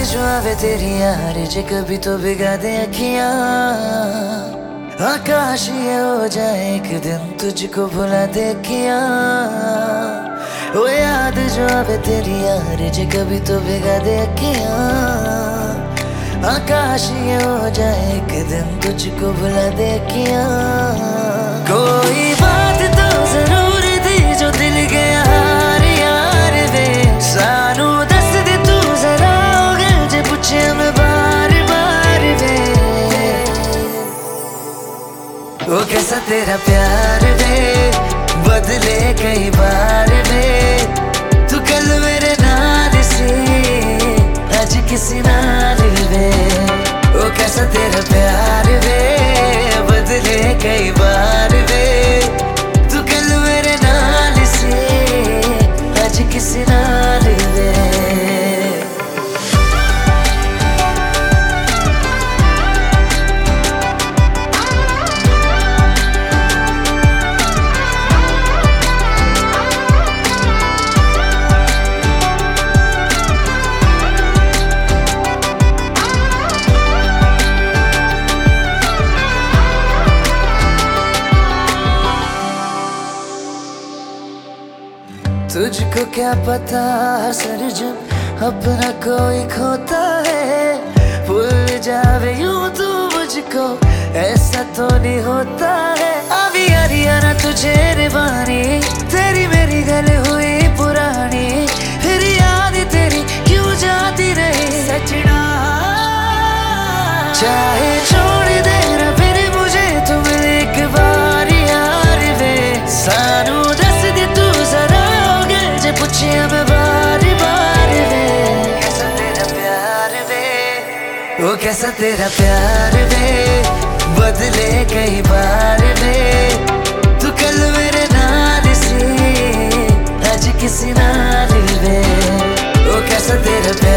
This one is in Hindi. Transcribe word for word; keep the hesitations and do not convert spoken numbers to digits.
जो आवे तेरी यार जे कभी तो भिगा दे अखियां, आकाश ये हो जाए एक दिन तुझको भुला दे अखियां। वो याद जो आवे तेरी यार जे कभी तो भिगा दे अखियां, आकाश ये हो जाए एक दिन तुझको भुला दे अखियां। कोई बात तो जरूर थी जो दिल गया हार यार वे, सानू दस दे तू जरा हो गए जे पूछे मैं बार बार वे। वो कैसा तेरा प्यार वे बदले कई बार वे, तू कल मेरे नाल सी आज किसी नाल वे। वो कैसा तेरा प्यार वे बदले कई बार वे, तू कल मेरे नाल सी आज किसी नाल वे। तुझको क्या पता सर जब अपना कोई खोता है, भूल जावे यूं तू मुझको ऐसा तो नहीं होता है। अभी यारियाना तुझे रिवानी तेरी मेरी गले हुई पुरानी, फिर याद तेरी क्यों जाती रही सजना। चाहे छोड़ देना फिर मुझे तुम एक बार यार वे, सानू दस दे तू जरा पूछे मैं बार बार वे। कैसा तेरा प्यार वे, वो कैसा तेरा प्यार वे बदले कई बार वे, तू कल मेरे नाल सी आज किसी नाल वे। वो कैसा तेरा प्यार